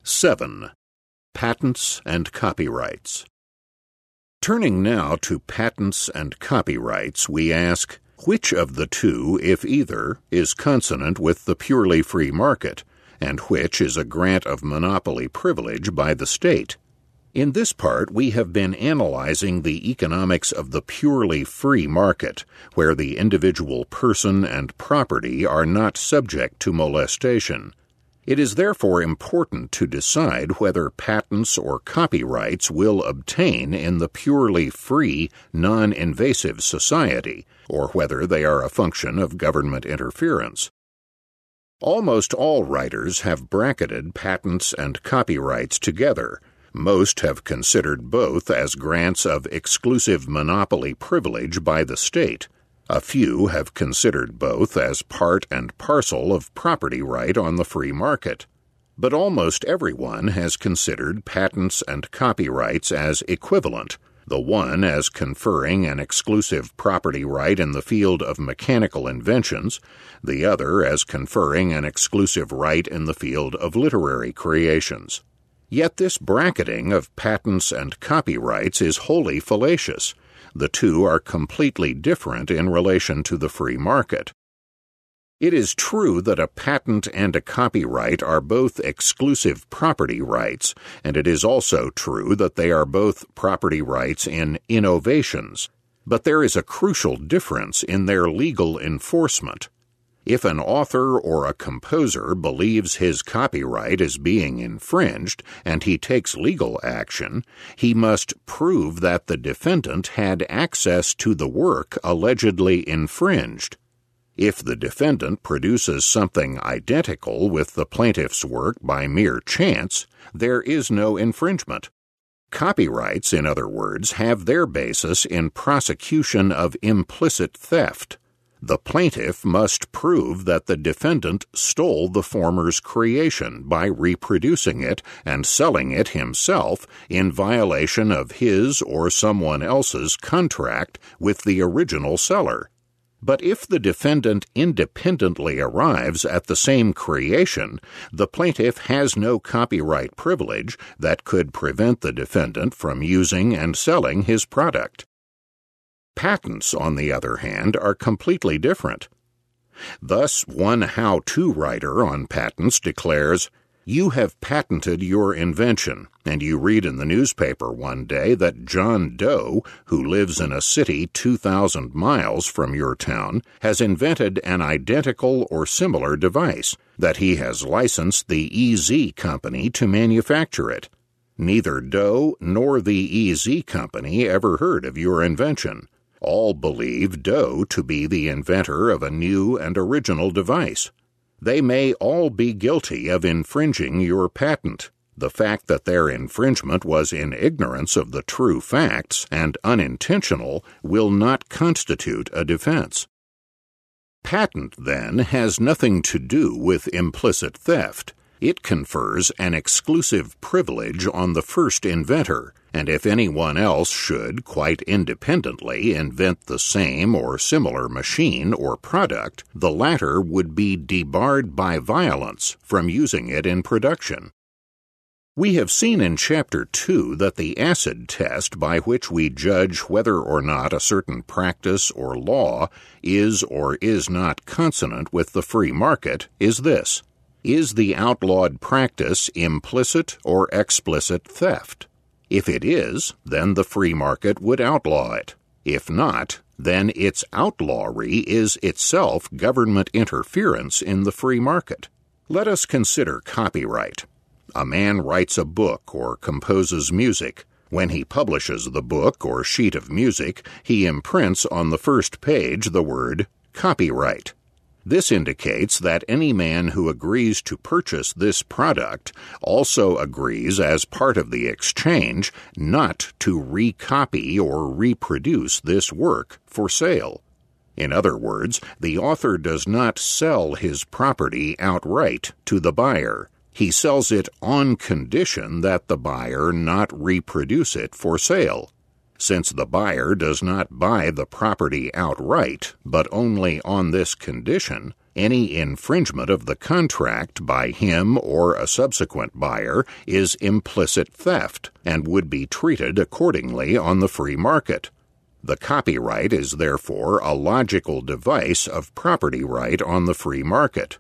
7. Patents and copyrights. Turning now to patents and copyrights, we ask, which of the two, if either, is consonant with the purely free market, and which is a grant of monopoly privilege by the state? In this part, we have been analyzing the economics of the purely free market, where the individual person and property are not subject to molestation. It is therefore important to decide whether patents or copyrights will obtain in the purely free, non-invasive society, or whether they are a function of government interference. Almost all writers have bracketed patents and copyrights together. Most have considered both as grants of exclusive monopoly privilege by the state. A few have considered both as part and parcel of property right on the free market. But almost everyone has considered patents and copyrights as equivalent, the one as conferring an exclusive property right in the field of mechanical inventions, the other as conferring an exclusive right in the field of literary creations. Yet this bracketing of patents and copyrights is wholly fallacious. The two are completely different in relation to the free market. It is true that a patent and a copyright are both exclusive property rights, and it is also true that they are both property rights in innovations. But there is a crucial difference in their legal enforcement. If an author or a composer believes his copyright is being infringed and he takes legal action, he must prove that the defendant had access to the work allegedly infringed. If the defendant produces something identical with the plaintiff's work by mere chance, there is no infringement. Copyrights, in other words, have their basis in prosecution of implicit theft. The plaintiff must prove that the defendant stole the former's creation by reproducing it and selling it himself in violation of his or someone else's contract with the original seller. But if the defendant independently arrives at the same creation, the plaintiff has no copyright privilege that could prevent the defendant from using and selling his product. Patents, on the other hand, are completely different. Thus, one how-to writer on patents declares, "You have patented your invention," and you read in the newspaper one day that John Doe, who lives in a city 2,000 miles from your town, has invented an identical or similar device, that he has licensed the EZ Company to manufacture it. Neither Doe nor the EZ Company ever heard of your invention. All believe Doe to be the inventor of a new and original device. They may all be guilty of infringing your patent. The fact that their infringement was in ignorance of the true facts and unintentional will not constitute a defense. Patent, then, has nothing to do with implicit theft. It confers an exclusive privilege on the first inventor, and if anyone else should, quite independently, invent the same or similar machine or product, the latter would be debarred by violence from using it in production. We have seen in Chapter 2 that the acid test by which we judge whether or not a certain practice or law is or is not consonant with the free market is this: is the outlawed practice implicit or explicit theft? If it is, then the free market would outlaw it. If not, then its outlawry is itself government interference in the free market. Let us consider copyright. A man writes a book or composes music. When he publishes the book or sheet of music, he imprints on the first page the word copyright. This indicates that any man who agrees to purchase this product also agrees as part of the exchange not to recopy or reproduce this work for sale. In other words, the author does not sell his property outright to the buyer. He sells it on condition that the buyer not reproduce it for sale. Since the buyer does not buy the property outright, but only on this condition, any infringement of the contract by him or a subsequent buyer is implicit theft and would be treated accordingly on the free market. The copyright is therefore a logical device of property right on the free market.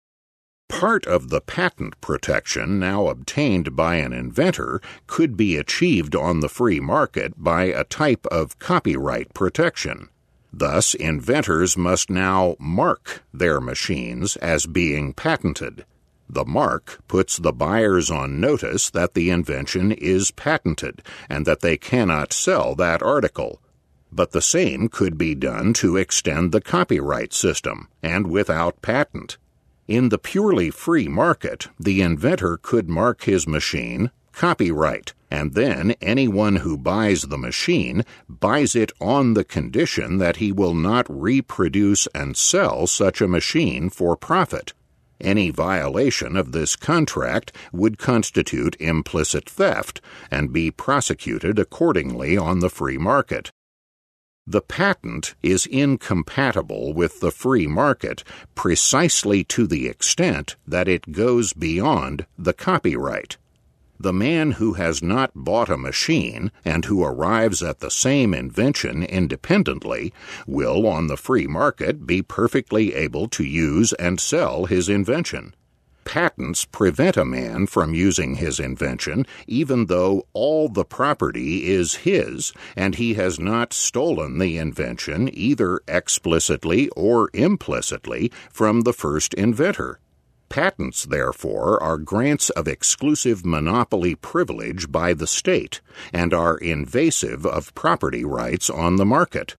Part of the patent protection now obtained by an inventor could be achieved on the free market by a type of copyright protection. Thus, inventors must now mark their machines as being patented. The mark puts the buyers on notice that the invention is patented and that they cannot sell that article. But the same could be done to extend the copyright system, and without patent. In the purely free market, the inventor could mark his machine copyright, and then anyone who buys the machine buys it on the condition that he will not reproduce and sell such a machine for profit. Any violation of this contract would constitute implicit theft and be prosecuted accordingly on the free market. The patent is incompatible with the free market precisely to the extent that it goes beyond the copyright. The man who has not bought a machine and who arrives at the same invention independently will, on the free market, be perfectly able to use and sell his invention. Patents prevent a man from using his invention even though all the property is his and he has not stolen the invention either explicitly or implicitly from the first inventor. Patents, therefore, are grants of exclusive monopoly privilege by the state and are invasive of property rights on the market.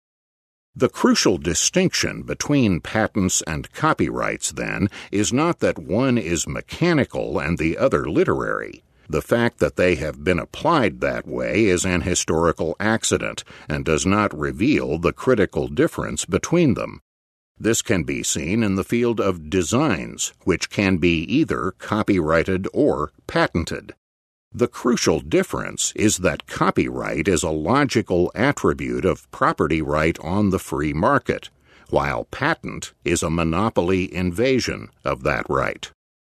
The crucial distinction between patents and copyrights, then, is not that one is mechanical and the other literary. The fact that they have been applied that way is an historical accident and does not reveal the critical difference between them. This can be seen in the field of designs, which can be either copyrighted or patented. The crucial difference is that copyright is a logical attribute of property right on the free market, while patent is a monopoly invasion of that right.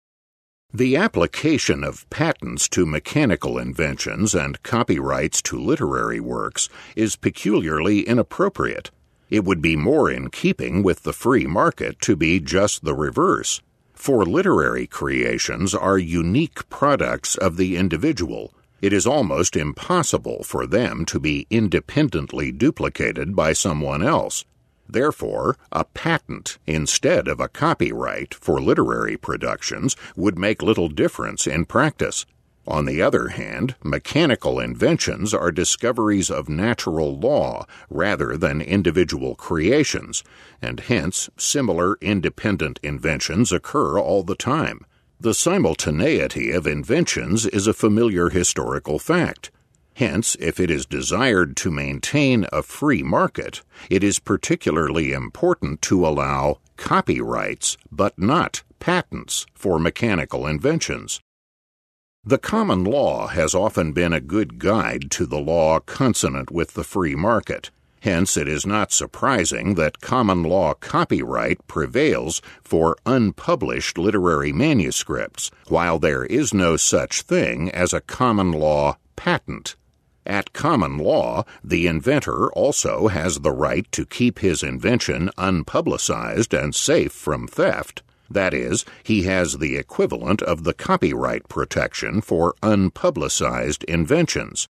The application of patents to mechanical inventions and copyrights to literary works is peculiarly inappropriate. It would be more in keeping with the free market to be just the reverse. For literary creations are unique products of the individual. It is almost impossible for them to be independently duplicated by someone else. Therefore, a patent instead of a copyright for literary productions would make little difference in practice. On the other hand, mechanical inventions are discoveries of natural law rather than individual creations, and hence similar independent inventions occur all the time. The simultaneity of inventions is a familiar historical fact. Hence, if it is desired to maintain a free market, it is particularly important to allow copyrights but not patents for mechanical inventions. The common law has often been a good guide to the law consonant with the free market. Hence, it is not surprising that common law copyright prevails for unpublished literary manuscripts, while there is no such thing as a common law patent. At common law, the inventor also has the right to keep his invention unpublicized and safe from theft. That is, he has the equivalent of the copyright protection for unpublicized inventions.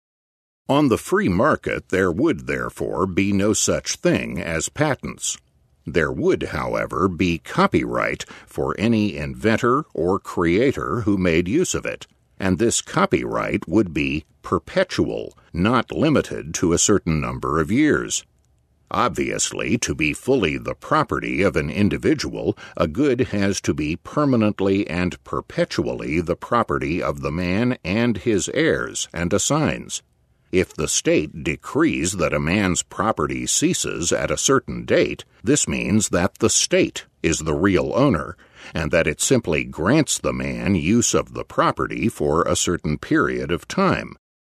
On the free market, there would therefore be no such thing as patents. There would, however, be copyright for any inventor or creator who made use of it, and this copyright would be perpetual, not limited to a certain number of years. Obviously, to be fully the property of an individual, a good has to be permanently and perpetually the property of the man and his heirs and assigns. If the state decrees that a man's property ceases at a certain date, this means that the state is the real owner, and that it simply grants the man use of the property for a certain period of time.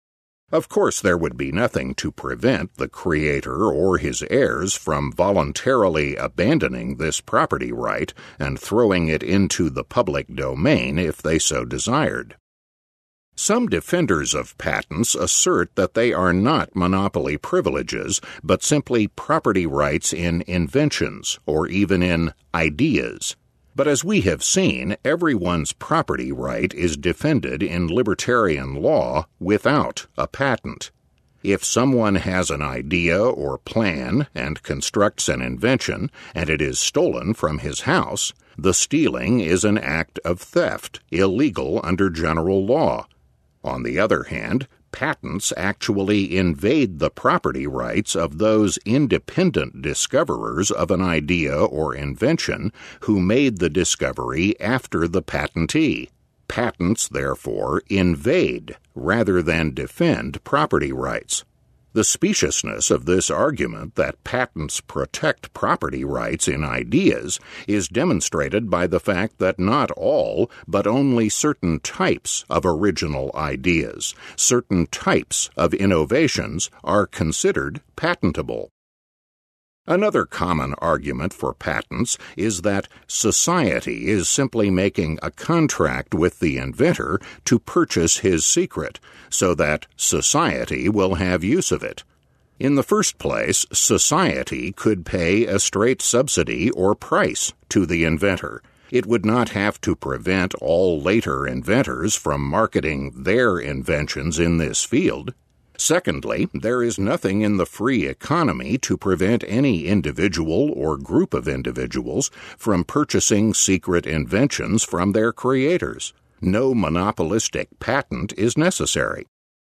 Of course, there would be nothing to prevent the creator or his heirs from voluntarily abandoning this property right and throwing it into the public domain if they so desired. Some defenders of patents assert that they are not monopoly privileges, but simply property rights in inventions or even in ideas. But as we have seen, everyone's property right is defended in libertarian law without a patent. If someone has an idea or plan and constructs an invention, and it is stolen from his house, the stealing is an act of theft, illegal under general law. On the other hand, patents actually invade the property rights of those independent discoverers of an idea or invention who made the discovery after the patentee. Patents, therefore, invade rather than defend property rights. The speciousness of this argument that patents protect property rights in ideas is demonstrated by the fact that not all, but only certain types of original ideas, certain types of innovations, are considered patentable. Another common argument for patents is that society is simply making a contract with the inventor to purchase his secret, so that society will have use of it. In the first place, society could pay a straight subsidy or price to the inventor. It would not have to prevent all later inventors from marketing their inventions in this field. Secondly, there is nothing in the free economy to prevent any individual or group of individuals from purchasing secret inventions from their creators. No monopolistic patent is necessary.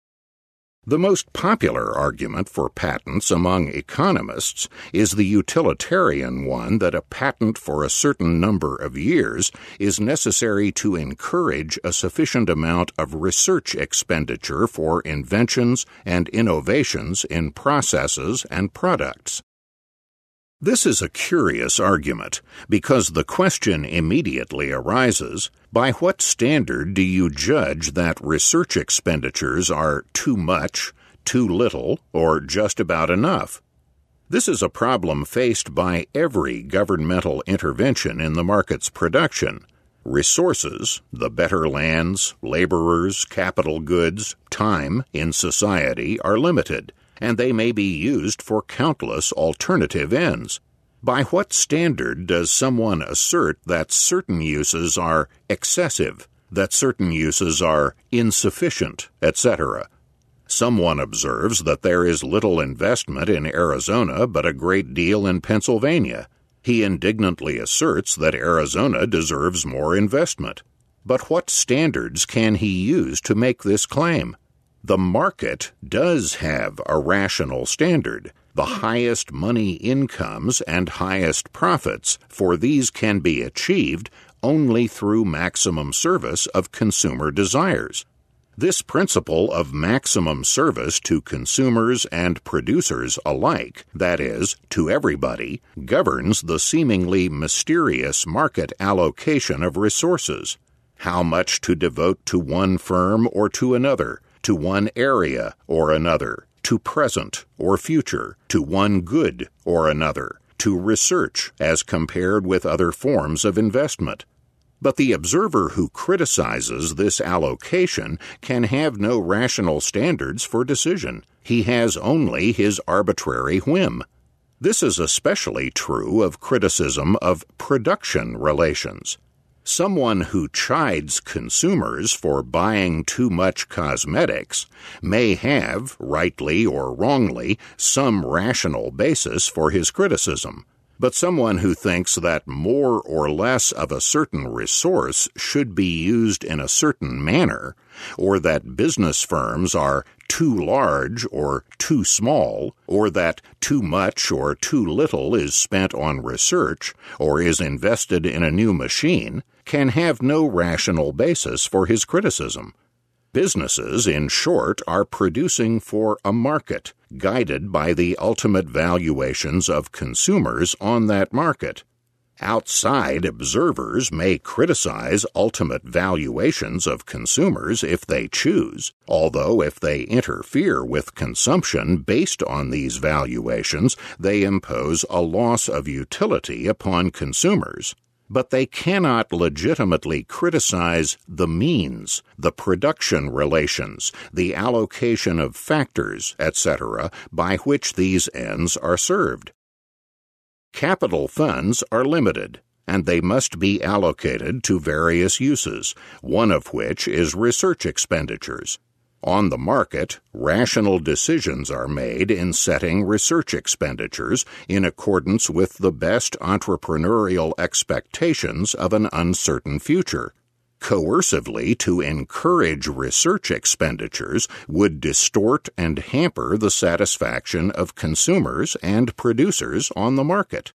The most popular argument for patents among economists is the utilitarian one that a patent for a certain number of years is necessary to encourage a sufficient amount of research expenditure for inventions and innovations in processes and products. This is a curious argument, because the question immediately arises, by what standard do you judge that research expenditures are too much, too little, or just about enough? This is a problem faced by every governmental intervention in the market's production. Resources, the better lands, laborers, capital goods, time in society are limited, and they may be used for countless alternative ends. By what standard does someone assert that certain uses are excessive, that certain uses are insufficient, etc.? Someone observes that there is little investment in Arizona but a great deal in Pennsylvania. He indignantly asserts that Arizona deserves more investment. But what standards can he use to make this claim? The market does have a rational standard. The highest money incomes and highest profits, for these can be achieved only through maximum service of consumer desires. This principle of maximum service to consumers and producers alike, that is, to everybody, governs the seemingly mysterious market allocation of resources. How much to devote to one firm or to another, to one area or another, to present or future, to one good or another, to research as compared with other forms of investment. But the observer who criticizes this allocation can have no rational standards for decision. He has only his arbitrary whim. This is especially true of criticism of production relations. Someone who chides consumers for buying too much cosmetics may have, rightly or wrongly, some rational basis for his criticism. But someone who thinks that more or less of a certain resource should be used in a certain manner, or that business firms are too large or too small, or that too much or too little is spent on research, or is invested in a new machine, can have no rational basis for his criticism. Businesses, in short, are producing for a market, guided by the ultimate valuations of consumers on that market. Outside observers may criticize ultimate valuations of consumers if they choose, although if they interfere with consumption based on these valuations, they impose a loss of utility upon consumers. But they cannot legitimately criticize the means, the production relations, the allocation of factors, etc., by which these ends are served. Capital funds are limited, and they must be allocated to various uses, one of which is research expenditures. On the market, rational decisions are made in setting research expenditures in accordance with the best entrepreneurial expectations of an uncertain future. Coercively to encourage research expenditures would distort and hamper the satisfaction of consumers and producers on the market.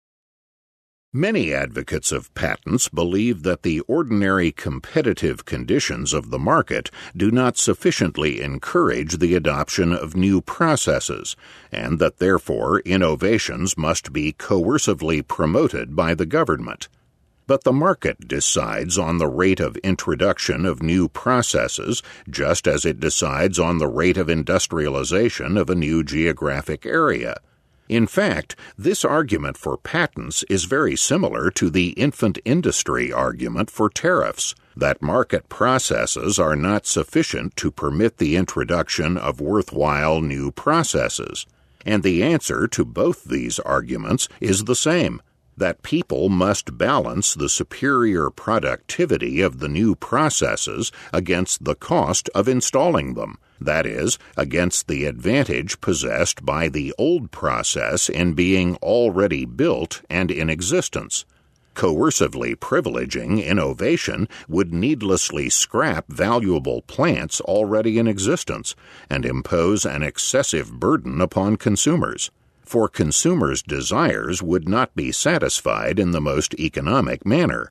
Many advocates of patents believe that the ordinary competitive conditions of the market do not sufficiently encourage the adoption of new processes, and that therefore innovations must be coercively promoted by the government. But the market decides on the rate of introduction of new processes, just as it decides on the rate of industrialization of a new geographic area. In fact, this argument for patents is very similar to the infant industry argument for tariffs, that market processes are not sufficient to permit the introduction of worthwhile new processes. And the answer to both these arguments is the same, that people must balance the superior productivity of the new processes against the cost of installing them, that is, against the advantage possessed by the old process in being already built and in existence. Coercively privileging innovation would needlessly scrap valuable plants already in existence and impose an excessive burden upon consumers. For consumers' desires would not be satisfied in the most economic manner.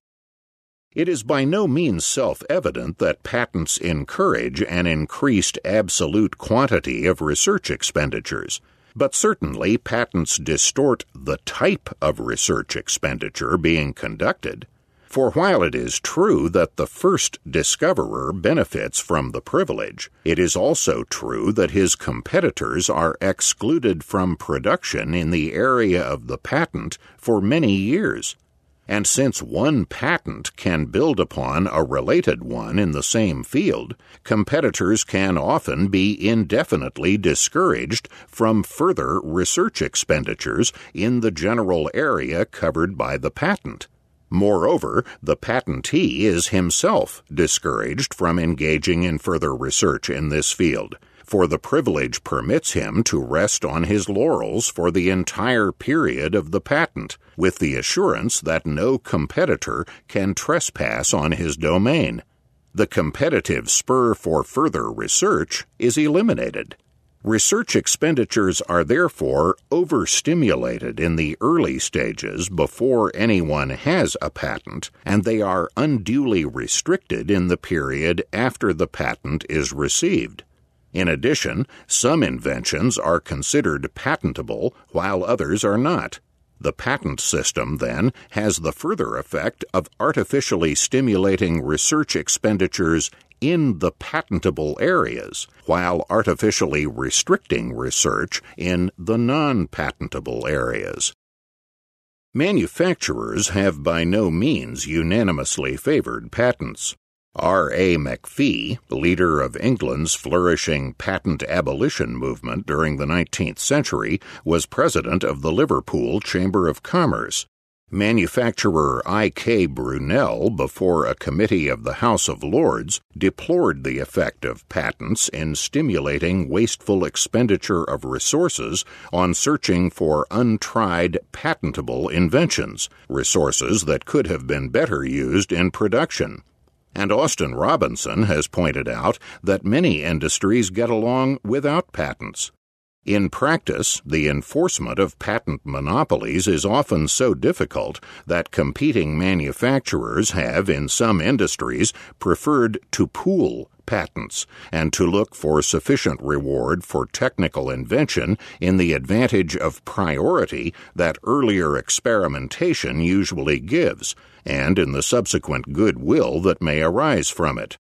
It is by no means self-evident that patents encourage an increased absolute quantity of research expenditures, but certainly patents distort the type of research expenditure being conducted. For while it is true that the first discoverer benefits from the privilege, it is also true that his competitors are excluded from production in the area of the patent for many years. And since one patent can build upon a related one in the same field, competitors can often be indefinitely discouraged from further research expenditures in the general area covered by the patent. Moreover, the patentee is himself discouraged from engaging in further research in this field, for the privilege permits him to rest on his laurels for the entire period of the patent, with the assurance that no competitor can trespass on his domain. The competitive spur for further research is eliminated. Research expenditures are therefore overstimulated in the early stages before anyone has a patent, and they are unduly restricted in the period after the patent is received. In addition, some inventions are considered patentable while others are not. The patent system, then, has the further effect of artificially stimulating research expenditures in the patentable areas, while artificially restricting research in the non-patentable areas. Manufacturers have by no means unanimously favored patents. R.A. McPhee, leader of England's flourishing patent abolition movement during the 19th century, was president of the Liverpool Chamber of Commerce. Manufacturer I.K. Brunel, before a committee of the House of Lords, deplored the effect of patents in stimulating wasteful expenditure of resources on searching for untried patentable inventions, resources that could have been better used in production. And Austin Robinson has pointed out that many industries get along without patents. In practice, the enforcement of patent monopolies is often so difficult that competing manufacturers have, in some industries, preferred to pool patents and to look for sufficient reward for technical invention in the advantage of priority that earlier experimentation usually gives, and in the subsequent goodwill that may arise from it.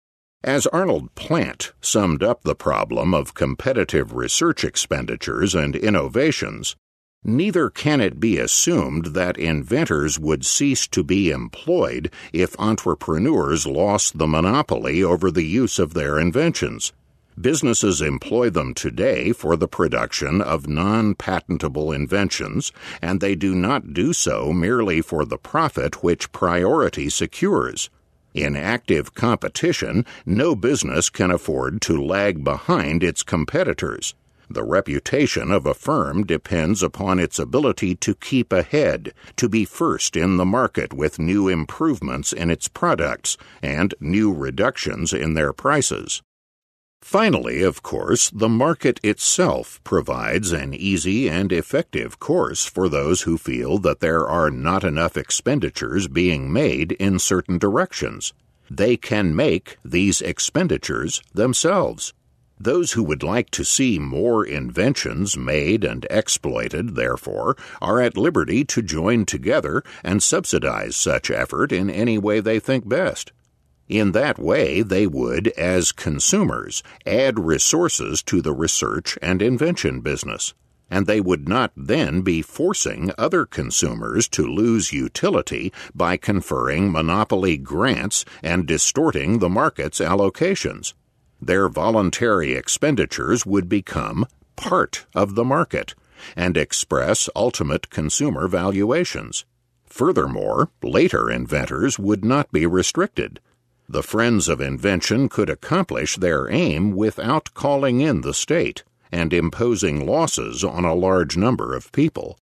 As Arnold Plant summed up the problem of competitive research expenditures and innovations, neither can it be assumed that inventors would cease to be employed if entrepreneurs lost the monopoly over the use of their inventions. Businesses employ them today for the production of non-patentable inventions, and they do not do so merely for the profit which priority secures. In active competition, no business can afford to lag behind its competitors. The reputation of a firm depends upon its ability to keep ahead, to be first in the market with new improvements in its products and new reductions in their prices. Finally, of course, the market itself provides an easy and effective course for those who feel that there are not enough expenditures being made in certain directions. They can make these expenditures themselves. Those who would like to see more inventions made and exploited, therefore, are at liberty to join together and subsidize such effort in any way they think best. In that way, they would, as consumers, add resources to the research and invention business, and they would not then be forcing other consumers to lose utility by conferring monopoly grants and distorting the market's allocations. Their voluntary expenditures would become part of the market and express ultimate consumer valuations. Furthermore, later inventors would not be restricted. The friends of invention could accomplish their aim without calling in the state and imposing losses on a large number of people.